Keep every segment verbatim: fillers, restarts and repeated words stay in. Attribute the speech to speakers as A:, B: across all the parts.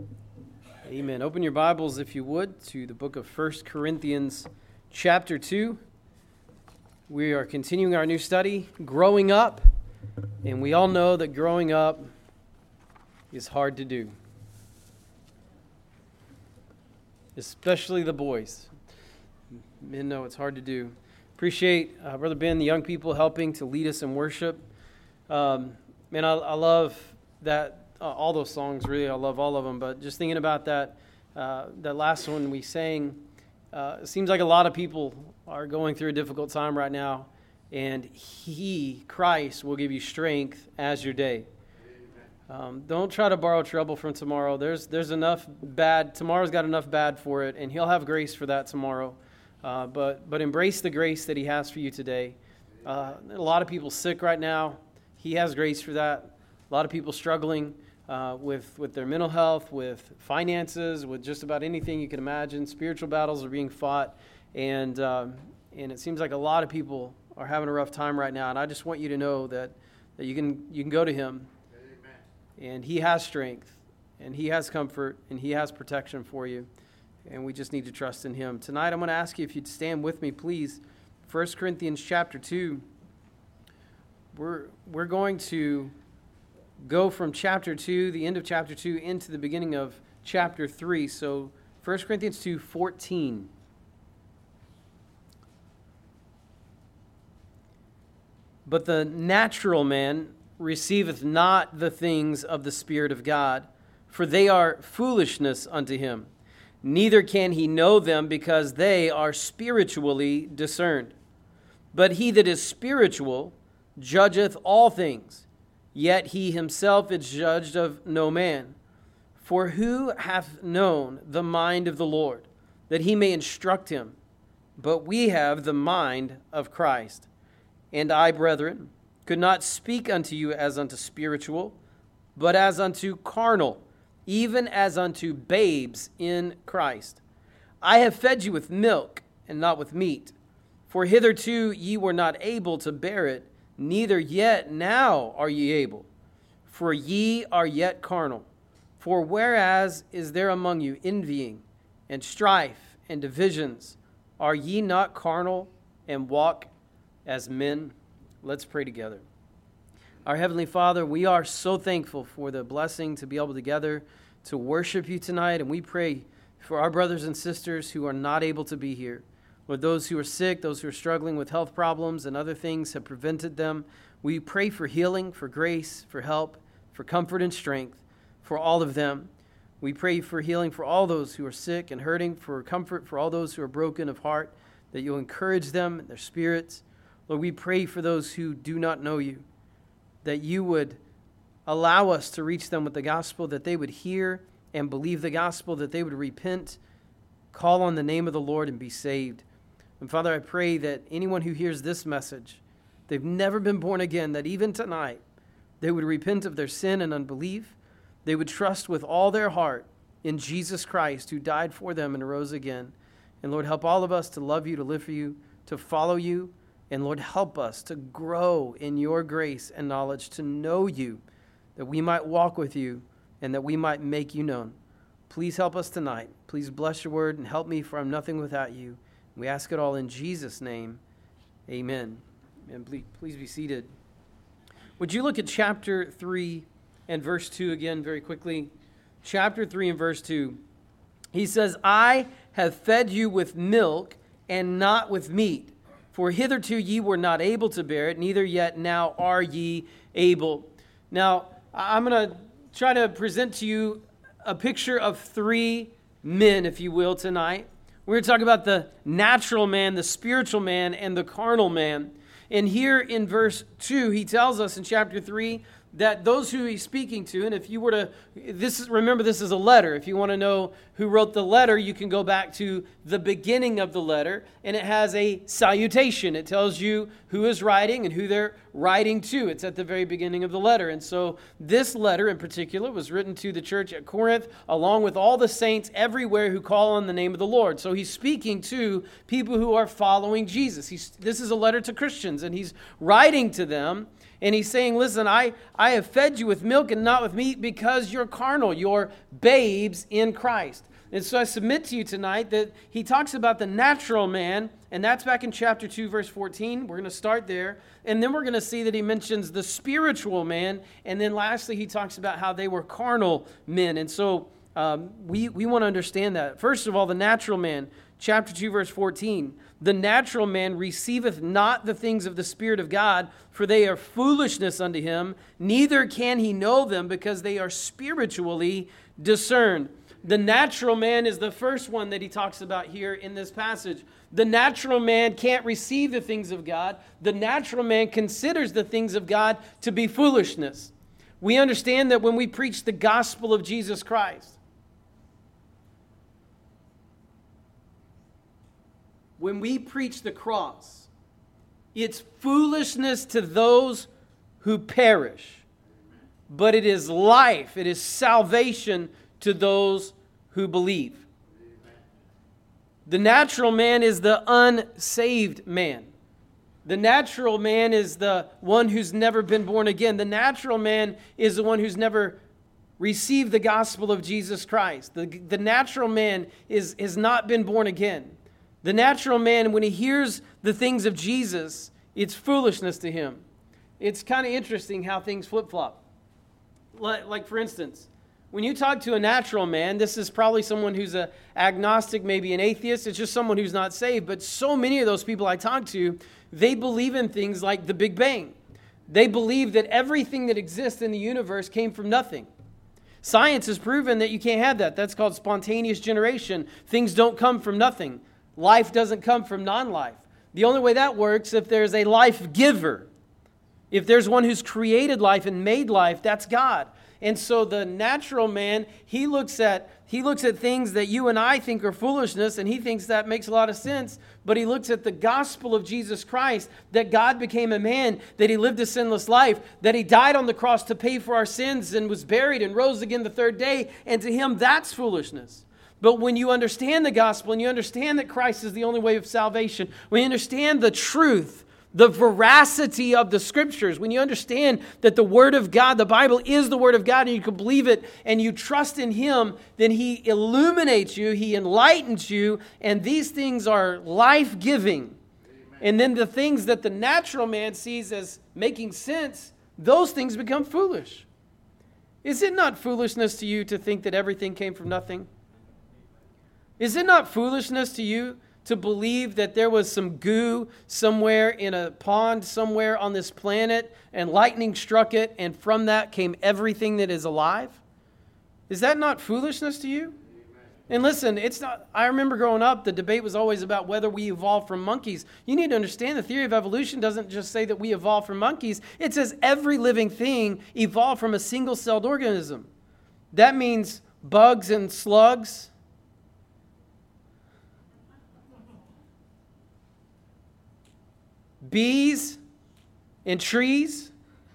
A: Amen. Open your Bibles, if you would, to the book of First Corinthians chapter two. We are continuing our new study, Growing Up, and we all know that growing up is hard to do, especially the boys. Men know it's hard to do. Appreciate uh, Brother Ben, the young people helping to lead us in worship. Um, man, I, I love that. Uh, all those songs, really, I love all of them. But just thinking about that, uh, that last one we sang, uh, it seems like a lot of people are going through a difficult time right now, and He, Christ, will give you strength as your day. Um, don't try to borrow trouble from tomorrow. There's there's enough bad. Tomorrow's got enough bad for it, and He'll have grace for that tomorrow. Uh, but but embrace the grace that He has for you today. Uh, a lot of people sick right now. He has grace for that. A lot of people struggling. Uh, with, with their mental health, with finances, with just about anything you can imagine. Spiritual battles are being fought, and um, and it seems like a lot of people are having a rough time right now. And I just want you to know that, that you can you can go to Him, Amen. And He has strength, and He has comfort, and He has protection for you, and we just need to trust in Him. Tonight I'm going to ask you if you'd stand with me, please. First Corinthians chapter two. We're we're going to go from chapter two, the end of chapter two, into the beginning of chapter three. So First Corinthians two fourteen. But the natural man receiveth not the things of the Spirit of God, for they are foolishness unto him. Neither can he know them, because they are spiritually discerned. But he that is spiritual judgeth all things, yet he himself is judged of no man. For who hath known the mind of the Lord, that he may instruct him? But we have the mind of Christ. And I, brethren, could not speak unto you as unto spiritual, but as unto carnal, even as unto babes in Christ. I have fed you with milk, and not with meat. For hitherto ye were not able to bear it, neither yet now are ye able, for ye are yet carnal. For whereas is there among you envying, and strife, and divisions, are ye not carnal, and walk as men? Let's pray together. Our Heavenly Father, we are so thankful for the blessing to be able to gather to worship you tonight, and we pray for our brothers and sisters who are not able to be here. Lord, those who are sick, those who are struggling with health problems and other things have prevented them. We pray for healing, for grace, for help, for comfort and strength for all of them. We pray for healing for all those who are sick and hurting, for comfort for all those who are broken of heart, that you'll encourage them in their spirits. Lord, we pray for those who do not know you, that you would allow us to reach them with the gospel, that they would hear and believe the gospel, that they would repent, call on the name of the Lord, and be saved. And Father, I pray that anyone who hears this message, they've never been born again, that even tonight they would repent of their sin and unbelief. They would trust with all their heart in Jesus Christ, who died for them and rose again. And Lord, help all of us to love you, to live for you, to follow you. And Lord, help us to grow in your grace and knowledge, to know you, that we might walk with you and that we might make you known. Please help us tonight. Please bless your word and help me, for I'm nothing without you. We ask it all in Jesus' name. Amen. And please be seated. Would you look at chapter three and verse two again very quickly? Chapter three and verse two. He says, I have fed you with milk and not with meat. For hitherto ye were not able to bear it, neither yet now are ye able. Now, I'm going to try to present to you a picture of three men, if you will, tonight. We're going to talk about the natural man, the spiritual man, and the carnal man. And here in verse two, he tells us in chapter three that those who he's speaking to, and if you were to, this is, remember this is a letter. If you want to know who wrote the letter, you can go back to the beginning of the letter, and it has a salutation. It tells you who is writing and who they're writing to. It's at the very beginning of the letter. And so this letter in particular was written to the church at Corinth, along with all the saints everywhere who call on the name of the Lord. So he's speaking to people who are following Jesus. He's, this is a letter to Christians, and he's writing to them. And he's saying, listen, I, I have fed you with milk and not with meat because you're carnal. You're babes in Christ. And so I submit to you tonight that he talks about the natural man, and that's back in chapter two, verse fourteen. We're going to start there. And then we're going to see that he mentions the spiritual man. And then lastly, he talks about how they were carnal men. And so um, we, we want to understand that. First of all, the natural man, chapter two, verse fourteen. The natural man receiveth not the things of the Spirit of God, for they are foolishness unto him. Neither can he know them, because they are spiritually discerned. The natural man is the first one that he talks about here in this passage. The natural man can't receive the things of God. The natural man considers the things of God to be foolishness. We understand that when we preach the gospel of Jesus Christ, when we preach the cross, it's foolishness to those who perish, but it is life, it is salvation to those who believe. The natural man is the unsaved man. The natural man is the one who's never been born again. The natural man is the one who's never received the gospel of Jesus Christ. The, the natural man is, has not been born again. The natural man, when he hears the things of Jesus, it's foolishness to him. It's kind of interesting how things flip-flop. Like, like, for instance, when you talk to a natural man, this is probably someone who's an agnostic, maybe an atheist. It's just someone who's not saved. But so many of those people I talk to, they believe in things like the Big Bang. They believe that everything that exists in the universe came from nothing. Science has proven that you can't have that. That's called spontaneous generation. Things don't come from nothing. Life doesn't come from non-life. The only way that works if there's a life giver. If there's one who's created life and made life, that's God. And so the natural man, he looks at he looks at things that you and I think are foolishness, and he thinks that makes a lot of sense. But he looks at the gospel of Jesus Christ, that God became a man, that he lived a sinless life, that he died on the cross to pay for our sins and was buried and rose again the third day. And to him, that's foolishness. But when you understand the gospel and you understand that Christ is the only way of salvation, when you understand the truth, the veracity of the Scriptures, when you understand that the Word of God, the Bible is the Word of God, and you can believe it and you trust in Him, then He illuminates you, He enlightens you, and these things are life-giving. Amen. And then the things that the natural man sees as making sense, those things become foolish. Is it not foolishness to you to think that everything came from nothing? Is it not foolishness to you to believe that there was some goo somewhere in a pond somewhere on this planet and lightning struck it and from that came everything that is alive? Is that not foolishness to you? Amen. And listen, it's not. I remember growing up, the debate was always about whether we evolved from monkeys. You need to understand the theory of evolution doesn't just say that we evolved from monkeys. It says every living thing evolved from a single-celled organism. That means bugs and slugs, bees and trees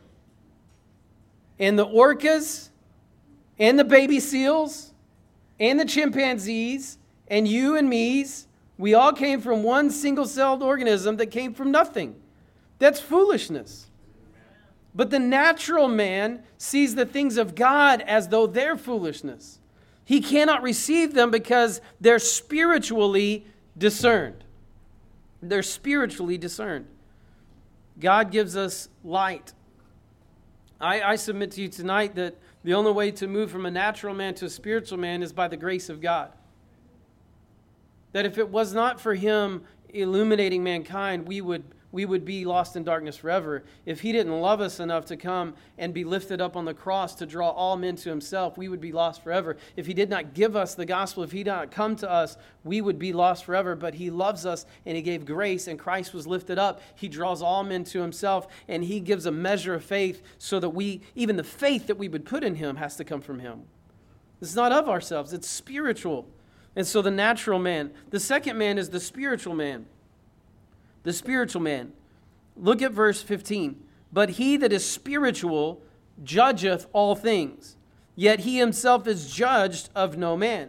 A: and the orcas and the baby seals and the chimpanzees and you and me's, we all came from one single-celled organism that came from nothing. That's foolishness. But the natural man sees the things of God as though they're foolishness. He cannot receive them because they're spiritually discerned. They're spiritually discerned. God gives us light. I, I submit to you tonight that the only way to move from a natural man to a spiritual man is by the grace of God. That if it was not for Him illuminating mankind, we would we would be lost in darkness forever. If He didn't love us enough to come and be lifted up on the cross to draw all men to Himself, we would be lost forever. If He did not give us the gospel, if He did not come to us, we would be lost forever. But He loves us and He gave grace and Christ was lifted up. He draws all men to Himself and He gives a measure of faith so that we, even the faith that we would put in Him has to come from Him. It's not of ourselves, it's spiritual. And so the natural man. The second man is the spiritual man. The spiritual man. Look at verse fifteen. But he that is spiritual judgeth all things, yet he himself is judged of no man.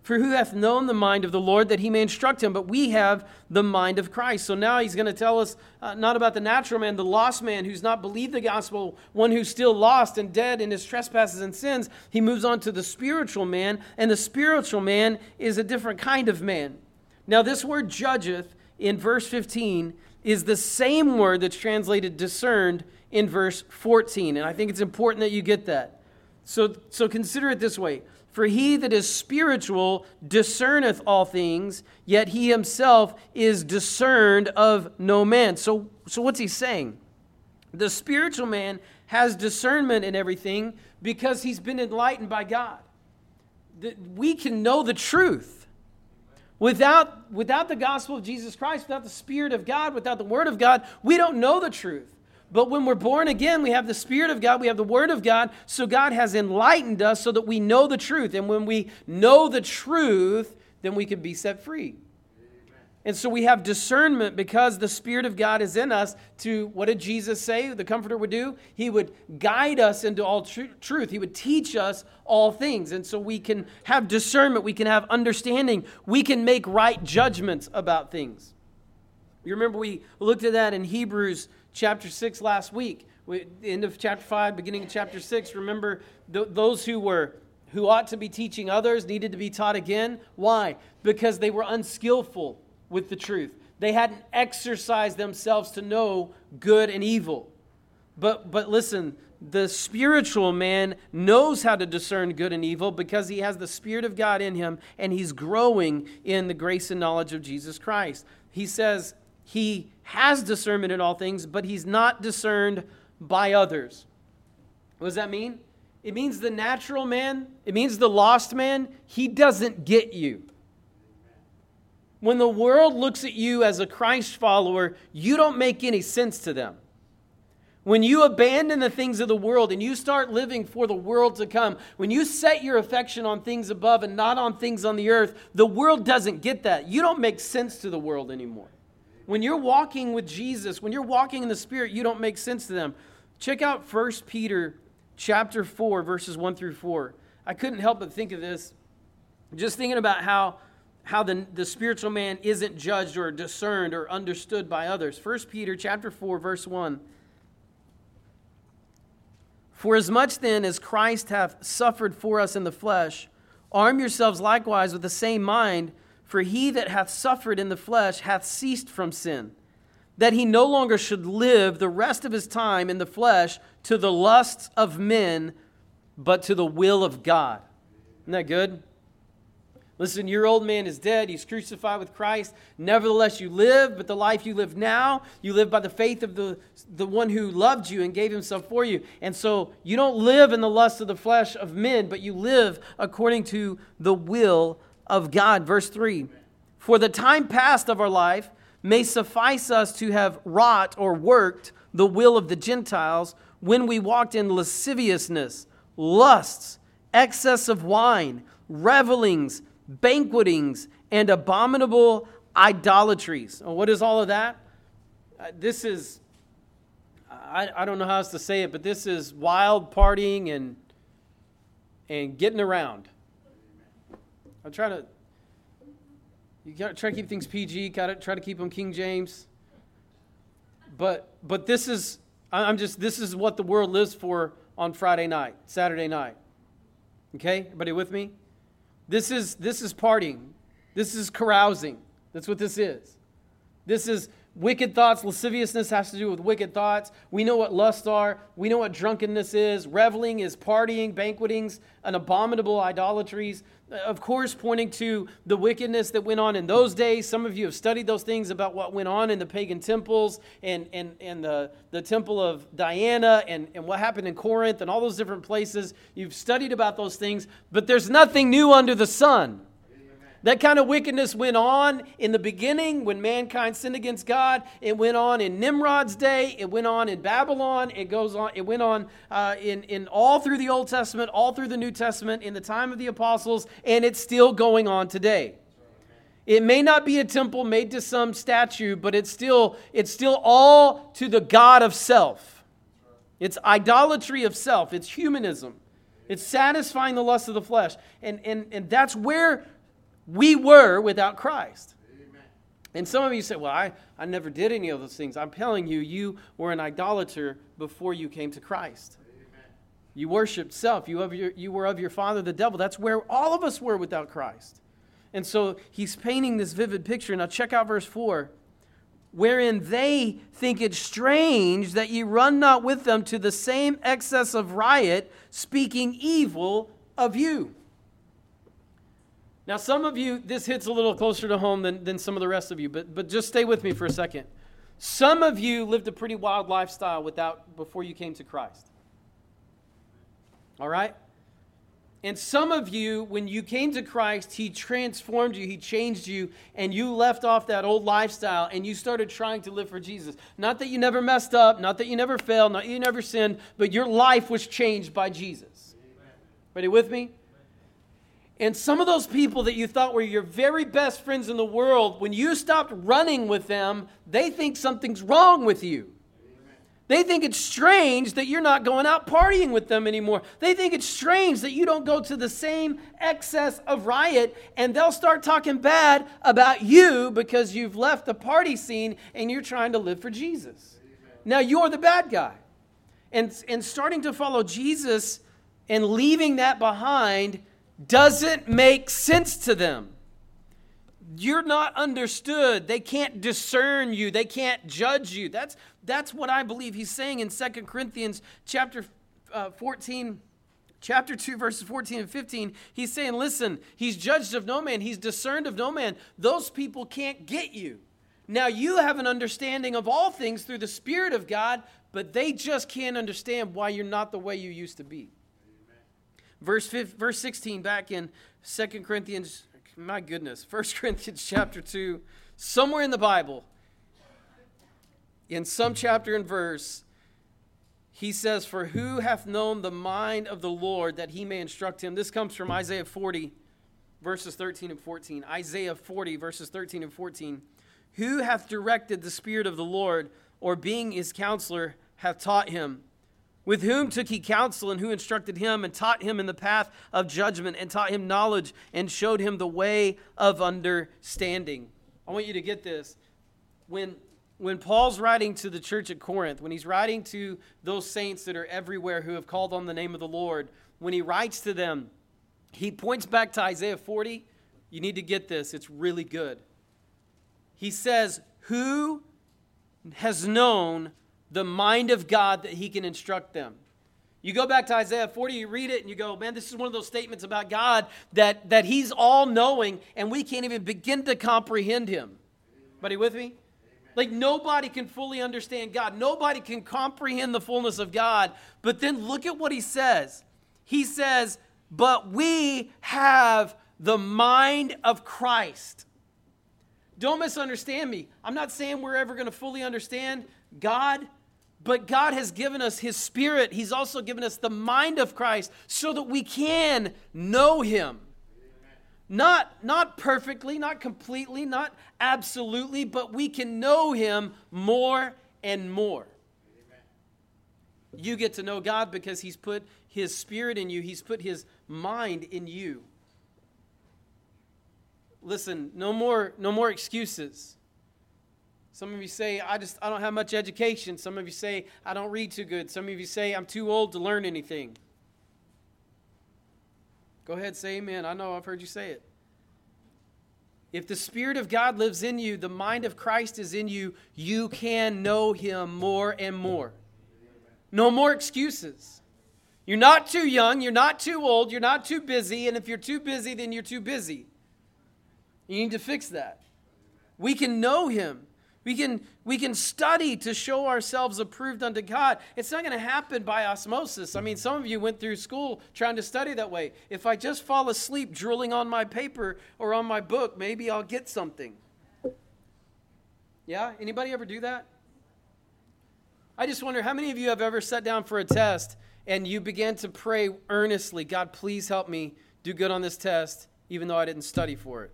A: For who hath known the mind of the Lord that he may instruct him? But we have the mind of Christ. So now he's going to tell us uh, not about the natural man, the lost man who's not believed the gospel, one who's still lost and dead in his trespasses and sins. He moves on to the spiritual man, and the spiritual man is a different kind of man. Now this word judgeth in verse fifteen is the same word that's translated discerned in verse fourteen. And I think it's important that you get that. So, so consider it this way. For he that is spiritual discerneth all things, yet he himself is discerned of no man. So, so what's he saying? The spiritual man has discernment in everything because he's been enlightened by God. We can know the truth. Without, without the gospel of Jesus Christ, without the Spirit of God, without the Word of God, we don't know the truth. But when we're born again, we have the Spirit of God, we have the Word of God, so God has enlightened us so that we know the truth. And when we know the truth, then we can be set free. Amen. And so we have discernment because the Spirit of God is in us to, what did Jesus say the Comforter would do? He would guide us into all tr- truth. He would teach us all things. And so we can have discernment, we can have understanding, we can make right judgments about things. You remember we looked at that in Hebrews chapter six last week, we, end of chapter five, beginning of chapter six. Remember th- those who were who ought to be teaching others needed to be taught again. Why? Because they were unskillful with the truth. They hadn't exercised themselves to know good and evil. But but listen, the spiritual man knows how to discern good and evil because he has the Spirit of God in him and he's growing in the grace and knowledge of Jesus Christ. He says he has discernment in all things, but he's not discerned by others. What does that mean? It means the natural man, it means the lost man, he doesn't get you. When the world looks at you as a Christ follower, you don't make any sense to them. When you abandon the things of the world and you start living for the world to come, when you set your affection on things above and not on things on the earth, the world doesn't get that. You don't make sense to the world anymore. When you're walking with Jesus, when you're walking in the Spirit, you don't make sense to them. Check out First Peter chapter four, verses one through four. I couldn't help but think of this. Just thinking about how, how the, the spiritual man isn't judged or discerned or understood by others. First Peter chapter four, verse one. For as much then as Christ hath suffered for us in the flesh, arm yourselves likewise with the same mind. For he that hath suffered in the flesh hath ceased from sin, that he no longer should live the rest of his time in the flesh to the lusts of men, but to the will of God. Isn't that good? Listen, your old man is dead. He's crucified with Christ. Nevertheless, you live, but the life you live now, you live by the faith of the, the one who loved you and gave himself for you. And so you don't live in the lust of the flesh of men, but you live according to the will of God. Verse three, for the time past of our life may suffice us to have wrought or worked the will of the Gentiles when we walked in lasciviousness, lusts, excess of wine, revelings, banquetings, and abominable idolatries. Oh, what is all of that? Uh, this is, I, I don't know how else to say it, but this is wild partying and and getting around. I'm trying to, you gotta try to keep things P G, gotta try to keep them King James. But but this is, I'm just, this is what the world lives for on Friday night, Saturday night. Okay, everybody with me? This is this is partying. This is carousing. That's what this is. This is wicked thoughts. Lasciviousness has to do with wicked thoughts. We know what lusts are. We know what drunkenness is. Reveling is partying, banquetings, and abominable idolatries. Of course, pointing to the wickedness that went on in those days. Some of you have studied those things about what went on in the pagan temples and, and, and the, the temple of Diana and, and what happened in Corinth and all those different places. You've studied about those things, but there's nothing new under the sun. That kind of wickedness went on in the beginning when mankind sinned against God. It went on in Nimrod's day. It went on in Babylon. It goes on. It went on uh, in in all through the Old Testament, all through the New Testament, in the time of the apostles, and it's still going on today. It may not be a temple made to some statue, but it's still it's still all to the god of self. It's idolatry of self. It's humanism. It's satisfying the lust of the flesh, and and and that's where We were without Christ. Amen. And some of you say, well, I, I never did any of those things. I'm telling you, you were an idolater before you came to Christ. Amen. You worshiped self. You, of your, you were of your father, the devil. That's where all of us were without Christ. And so he's painting this vivid picture. Now check out verse four. Wherein they think it strange that ye run not with them to the same excess of riot, speaking evil of you. Now, some of you, this hits a little closer to home than, than some of the rest of you, but, but just stay with me for a second. Some of you lived a pretty wild lifestyle without before you came to Christ. All right? And some of you, when you came to Christ, He transformed you, He changed you, and you left off that old lifestyle and you started trying to live for Jesus. Not that you never messed up, not that you never failed, not that you never sinned, but your life was changed by Jesus. Amen. Ready with me? And some of those people that you thought were your very best friends in the world, when you stopped running with them, they think something's wrong with you. They think it's strange that you're not going out partying with them anymore. They think it's strange that you don't go to the same excess of riot, and they'll start talking bad about you because you've left the party scene and you're trying to live for Jesus. Amen. Now you're the bad guy. And, and starting to follow Jesus and leaving that behind doesn't make sense to them. You're not understood. They can't discern you. They can't judge you. That's that's what I believe he's saying in Second Corinthians chapter uh, fourteen, chapter two, verses fourteen and fifteen. He's saying, listen, he's judged of no man. He's discerned of no man. Those people can't get you. Now you have an understanding of all things through the Spirit of God, but they just can't understand why you're not the way you used to be. Amen. Verse five, verse sixteen back in Second Corinthians. My goodness, First Corinthians chapter two, somewhere in the Bible, in some chapter and verse, he says, for who hath known the mind of the Lord that he may instruct him? This comes from Isaiah forty, verses thirteen and fourteen. Isaiah forty, verses thirteen and fourteen. Who hath directed the Spirit of the Lord, or being his counselor, hath taught him? With whom took he counsel, and who instructed him, and taught him in the path of judgment, and taught him knowledge, and showed him the way of understanding? I want you to get this. When, when Paul's writing to the church at Corinth, when he's writing to those saints that are everywhere who have called on the name of the Lord, when he writes to them, he points back to Isaiah forty. You need to get this. It's really good. He says, who has known the mind of God that he can instruct them? You go back to Isaiah forty, you read it, and you go, man, this is one of those statements about God that, that he's all-knowing, and we can't even begin to comprehend him. Buddy, with me? Amen. Like, nobody can fully understand God. Nobody can comprehend the fullness of God. But then look at what he says. He says, but we have the mind of Christ. Don't misunderstand me. I'm not saying we're ever going to fully understand God, but God has given us his Spirit. He's also given us the mind of Christ so that we can know him. Amen. Not, not perfectly, not completely, not absolutely, but we can know him more and more. Amen. You get to know God because he's put his Spirit in you. He's put his mind in you. Listen, no more, no more excuses. Some of you say, I just I don't have much education. Some of you say, I don't read too good. Some of you say, I'm too old to learn anything. Go ahead, say amen. I know I've heard you say it. If the Spirit of God lives in you, the mind of Christ is in you, you can know him more and more. No more excuses. You're not too young. You're not too old. You're not too busy. And if you're too busy, then you're too busy. You need to fix that. We can know him. We can, we can study to show ourselves approved unto God. It's not going to happen by osmosis. I mean, some of you went through school trying to study that way. If I just fall asleep drooling on my paper or on my book, maybe I'll get something. Yeah? Anybody ever do that? I just wonder how many of you have ever sat down for a test and you began to pray earnestly, God, please help me do good on this test, even though I didn't study for it.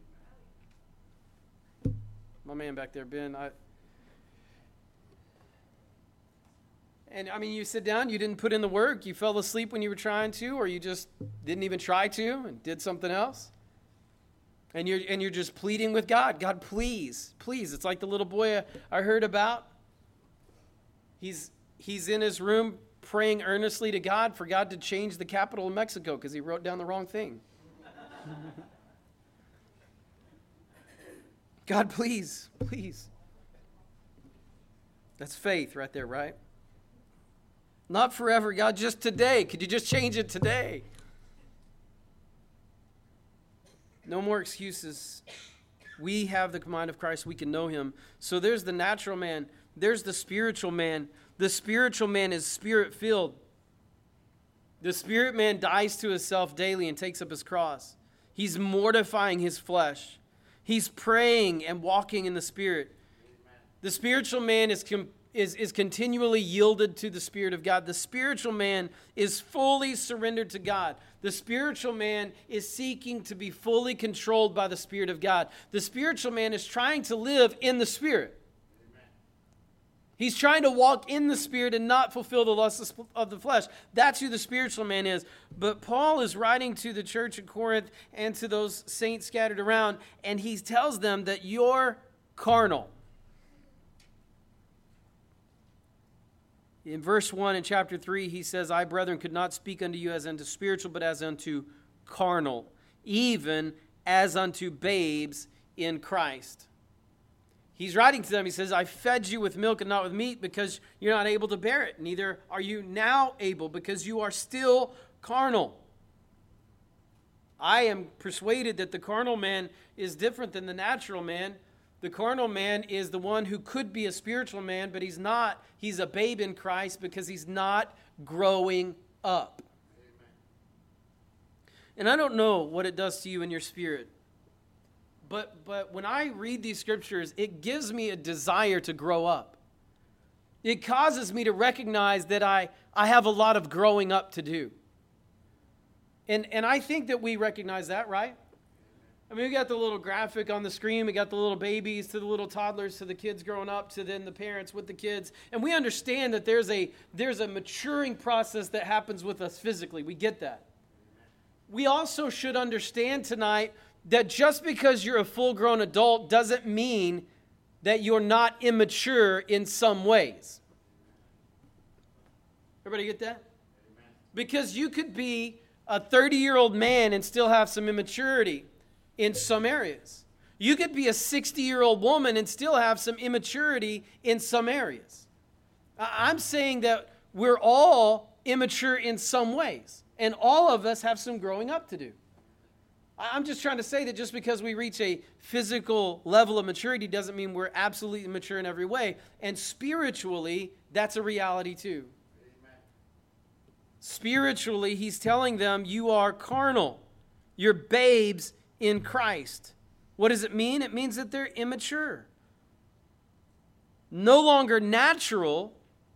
A: My man back there, Ben. I, and I mean, you sit down, you didn't put in the work, you fell asleep when you were trying to, or you just didn't even try to and did something else. And you're, and you're just pleading with God. God, please, please. It's like the little boy I heard about. He's, he's in his room praying earnestly to God for God to change the capital of Mexico because he wrote down the wrong thing. God, please, please. That's faith right there, right? Not forever, God, just today. Could you just change it today? No more excuses. We have the mind of Christ. We can know him. So there's the natural man. There's the spiritual man. The spiritual man is spirit-filled. The spirit man dies to himself daily and takes up his cross. He's mortifying his flesh. He's praying and walking in the Spirit. The spiritual man is, com- is, is continually yielded to the Spirit of God. The spiritual man is fully surrendered to God. The spiritual man is seeking to be fully controlled by the Spirit of God. The spiritual man is trying to live in the Spirit. He's trying to walk in the Spirit and not fulfill the lusts of the flesh. That's who the spiritual man is. But Paul is writing to the church at Corinth and to those saints scattered around, and he tells them that you're carnal. In verse one in chapter three, he says, I, brethren, could not speak unto you as unto spiritual, but as unto carnal, even as unto babes in Christ. He's writing to them, he says, I fed you with milk and not with meat because you're not able to bear it. Neither are you now able because you are still carnal. I am persuaded that the carnal man is different than the natural man. The carnal man is the one who could be a spiritual man, but he's not. He's a babe in Christ because he's not growing up. Amen. And I don't know what it does to you in your spirit. But but when I read these scriptures, it gives me a desire to grow up. It causes me to recognize that I, I have a lot of growing up to do. And and I think that we recognize that, right? I mean, we got the little graphic on the screen. We got the little babies to the little toddlers to the kids growing up to then the parents with the kids. And we understand that there's a there's a maturing process that happens with us physically. We get that. We also should understand tonight that just because you're a full-grown adult doesn't mean that you're not immature in some ways. Everybody get that? Amen. Because you could be a thirty-year-old man and still have some immaturity in some areas. You could be a sixty-year-old woman and still have some immaturity in some areas. I'm saying that we're all immature in some ways, and all of us have some growing up to do. I'm just trying to say that just because we reach a physical level of maturity doesn't mean we're absolutely mature in every way. And spiritually, that's a reality too. Amen. Spiritually, he's telling them, you are carnal. You're babes in Christ. What does it mean? It means that they're immature. No longer natural,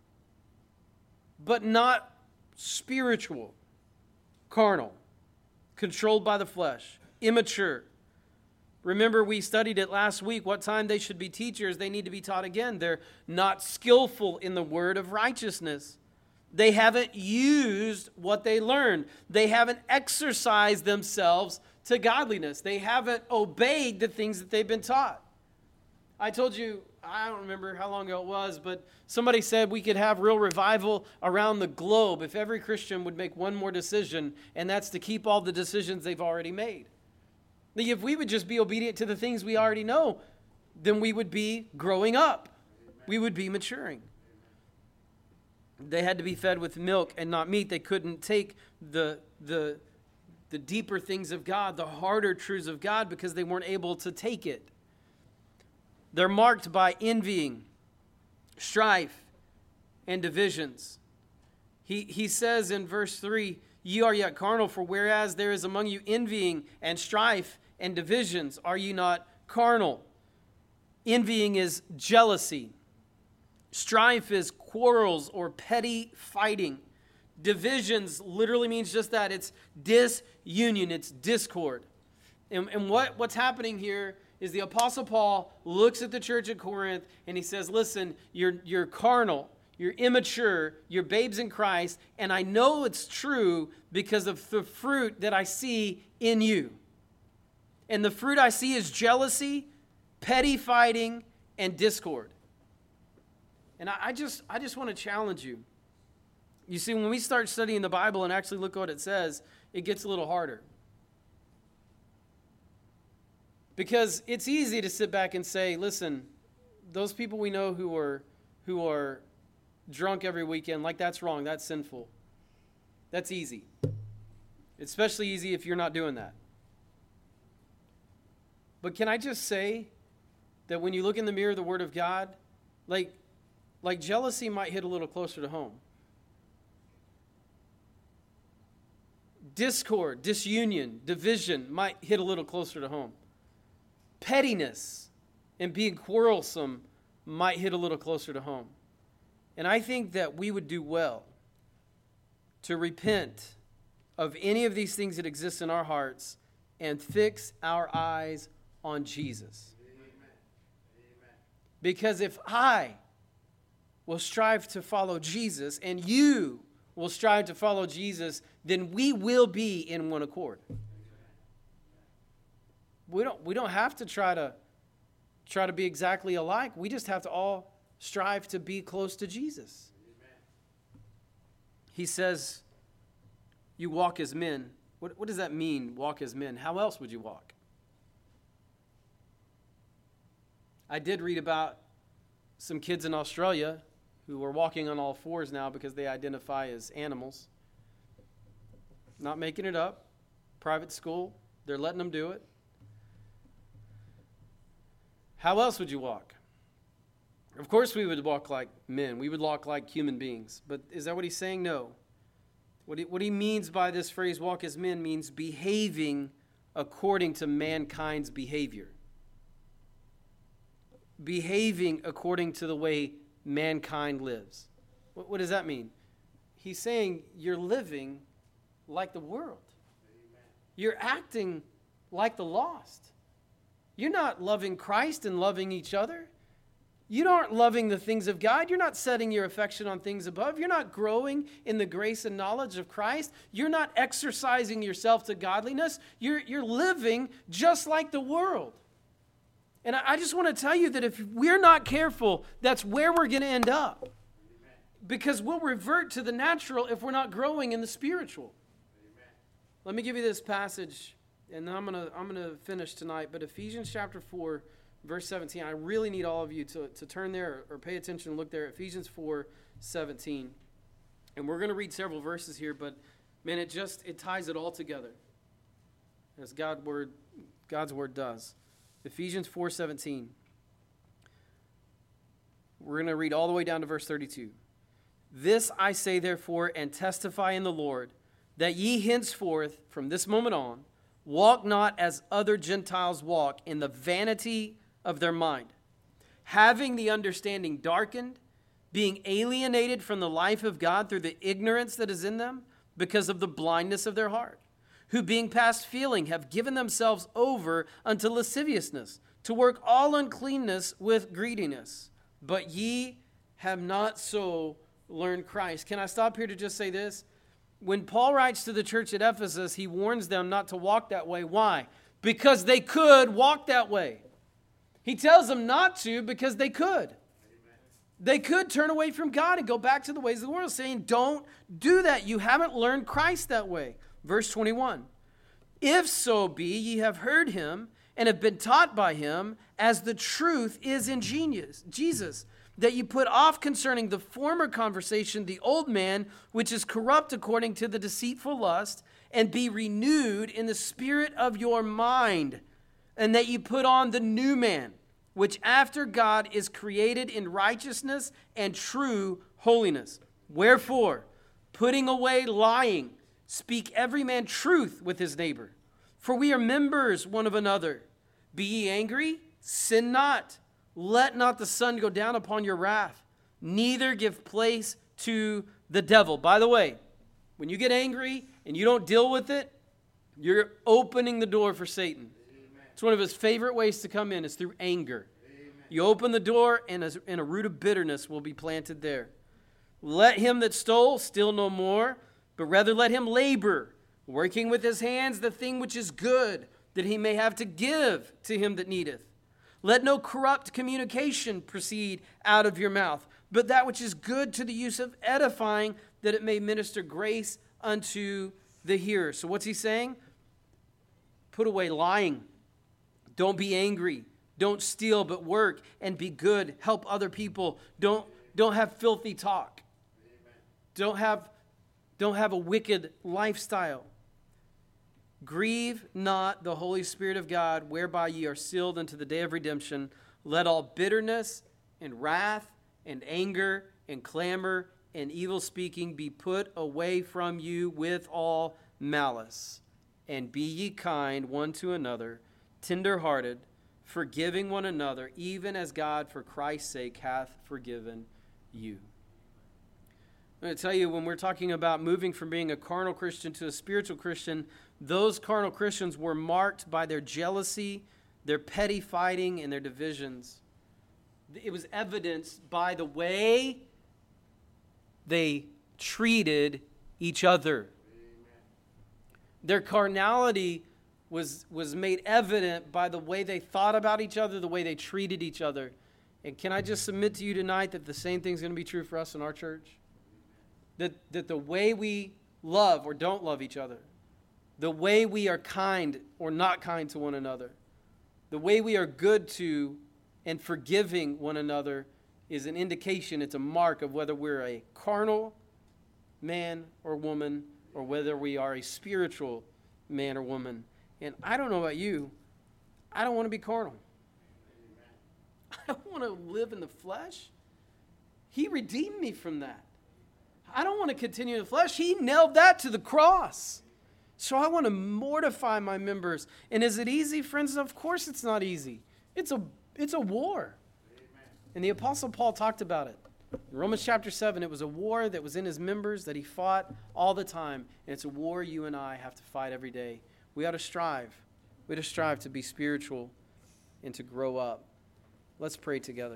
A: but not spiritual. Carnal. Controlled by the flesh, immature. Remember, we studied it last week. What time they should be teachers, they need to be taught again. They're not skillful in the word of righteousness. They haven't used what they learned. They haven't exercised themselves to godliness. They haven't obeyed the things that they've been taught. I told you, I don't remember how long ago it was, but somebody said we could have real revival around the globe if every Christian would make one more decision, and that's to keep all the decisions they've already made. If we would just be obedient to the things we already know, then we would be growing up. Amen. We would be maturing. Amen. They had to be fed with milk and not meat. They couldn't take the, the, the deeper things of God, the harder truths of God, because they weren't able to take it. They're marked by envying, strife, and divisions. He, he says in verse three, ye are yet carnal, for whereas there is among you envying and strife and divisions, are ye not carnal? Envying is jealousy. Strife is quarrels or petty fighting. Divisions literally means just that. It's disunion. It's discord. And, and what, what's happening here is the Apostle Paul looks at the church at Corinth and he says, listen, you're, you're carnal, you're immature, you're babes in Christ, and I know it's true because of the fruit that I see in you. And the fruit I see is jealousy, petty fighting, and discord. And I, I just I just want to challenge you. You see, when we start studying the Bible and actually look at what it says, it gets a little harder. Because it's easy to sit back and say, listen, those people we know who are who are drunk every weekend, like that's wrong, that's sinful. That's easy. It's especially easy if you're not doing that. But can I just say that when you look in the mirror of the Word of God, like, like jealousy might hit a little closer to home. Discord, disunion, division might hit a little closer to home. Pettiness and being quarrelsome might hit a little closer to home. And I think that we would do well to repent of any of these things that exist in our hearts and fix our eyes on Jesus. Amen. Because if I will strive to follow Jesus and you will strive to follow Jesus, then we will be in one accord. We don't, we don't have to try to try to be exactly alike. We just have to all strive to be close to Jesus. Amen. He says, you walk as men. What, what does that mean, walk as men? How else would you walk? I did read about some kids in Australia who are walking on all fours now because they identify as animals. Not making it up. Private school. They're letting them do it. How else would you walk? Of course we would walk like men. We would walk like human beings. But is that what he's saying? No. What he, what he means by this phrase, walk as men, means behaving according to mankind's behavior. Behaving according to the way mankind lives. What, what does that mean? He's saying you're living like the world. Amen. You're acting like the lost. You're not loving Christ and loving each other. You aren't loving the things of God. You're not setting your affection on things above. You're not growing in the grace and knowledge of Christ. You're not exercising yourself to godliness. You're, you're living just like the world. And I, I just want to tell you that if we're not careful, that's where we're going to end up. Amen. Because we'll revert to the natural if we're not growing in the spiritual. Amen. Let me give you this passage. And then I'm going to I'm going to finish tonight. But Ephesians chapter four, verse seventeen. I really need all of you to, to turn there or pay attention and look there. Ephesians four, seventeen. And we're going to read several verses here. But, man, it just, it ties it all together. As God word, God's word does. Ephesians four, seventeen. We're going to read all the way down to verse thirty-two. This I say, therefore, and testify in the Lord, that ye henceforth, from this moment on, walk not as other Gentiles walk, in the vanity of their mind, having the understanding darkened, being alienated from the life of God through the ignorance that is in them, because of the blindness of their heart, who being past feeling have given themselves over unto lasciviousness, to work all uncleanness with greediness. But ye have not so learned Christ. Can I stop here to just say this? When Paul writes to the church at Ephesus, he warns them not to walk that way. Why? Because they could walk that way. He tells them not to because they could. Amen. They could turn away from God and go back to the ways of the world, saying, don't do that. You haven't learned Christ that way. Verse twenty-one. If so be ye have heard him and have been taught by him, as the truth is in genius, Jesus, that you put off concerning the former conversation the old man, which is corrupt according to the deceitful lust, and be renewed in the spirit of your mind, and that you put on the new man, which after God is created in righteousness and true holiness. Wherefore, putting away lying, speak every man truth with his neighbor, for we are members one of another. Be ye angry, sin not. Let not the sun go down upon your wrath, neither give place to the devil. By the way, when you get angry and you don't deal with it, you're opening the door for Satan. Amen. It's one of his favorite ways to come in is through anger. Amen. You open the door and a, and a root of bitterness will be planted there. Let him that stole steal no more, but rather let him labor, working with his hands the thing which is good, that he may have to give to him that needeth. Let no corrupt communication proceed out of your mouth, but that which is good to the use of edifying, that it may minister grace unto the hearer. So what's he saying? Put away lying. Don't be angry. Don't steal, but work and be good. Help other people. Don't, don't have filthy talk. Don't have, don't have a wicked lifestyle. Grieve not the Holy Spirit of God, whereby ye are sealed unto the day of redemption. Let all bitterness and wrath and anger and clamor and evil speaking be put away from you with all malice. And be ye kind one to another, tender-hearted, forgiving one another, even as God for Christ's sake hath forgiven you. I'm going to tell you, when we're talking about moving from being a carnal Christian to a spiritual Christian, those carnal Christians were marked by their jealousy, their petty fighting, and their divisions. It was evidenced by the way they treated each other. Their carnality was, was made evident by the way they thought about each other, the way they treated each other. And can I just submit to you tonight that the same thing is going to be true for us in our church? That, that the way we love or don't love each other, the way we are kind or not kind to one another, the way we are good to and forgiving one another is an indication, it's a mark of whether we're a carnal man or woman or whether we are a spiritual man or woman. And I don't know about you, I don't want to be carnal. I don't want to live in the flesh. He redeemed me from that. I don't want to continue in the flesh. He nailed that to the cross. So I want to mortify my members. And is it easy, friends? Of course it's not easy. It's a, it's a war. Amen. And the Apostle Paul talked about it. In Romans chapter seven, it was a war that was in his members that he fought all the time. And it's a war you and I have to fight every day. We ought to strive. We ought to strive to be spiritual and to grow up. Let's pray together.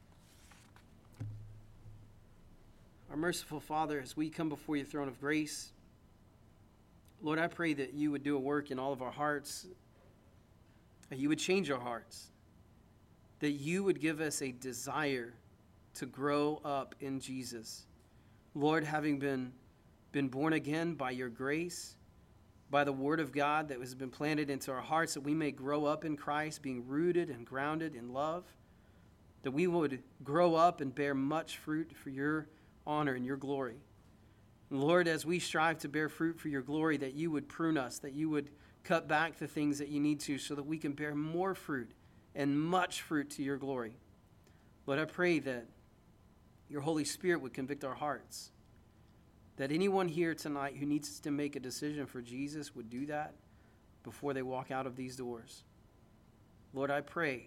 A: Our merciful Father, as we come before your throne of grace, Lord, I pray that you would do a work in all of our hearts, that you would change our hearts, that you would give us a desire to grow up in Jesus. Lord, having been, been born again by your grace, by the word of God that has been planted into our hearts, that we may grow up in Christ, being rooted and grounded in love, that we would grow up and bear much fruit for your honor and your glory. And Lord, as we strive to bear fruit for your glory, that you would prune us, that you would cut back the things that you need to so that we can bear more fruit and much fruit to your glory. Lord, I pray that your Holy Spirit would convict our hearts, that anyone here tonight who needs to make a decision for Jesus would do that before they walk out of these doors. Lord, I pray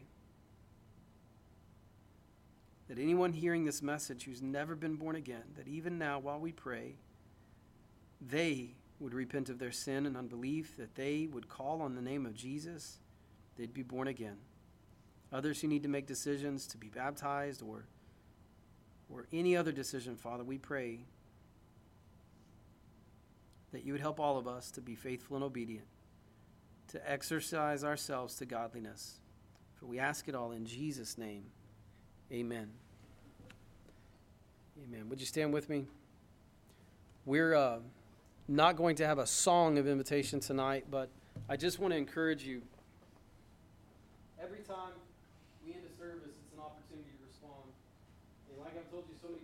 A: that anyone hearing this message who's never been born again, that even now while we pray, they would repent of their sin and unbelief, that they would call on the name of Jesus, they'd be born again. Others who need to make decisions to be baptized or, or any other decision, Father, we pray that you would help all of us to be faithful and obedient, to exercise ourselves to godliness. For we ask it all in Jesus' name. Amen. Amen. Would you stand with me? We're uh, not going to have a song of invitation tonight, but I just want to encourage you. Every time we end a service, it's an opportunity to respond. And like I've told you so many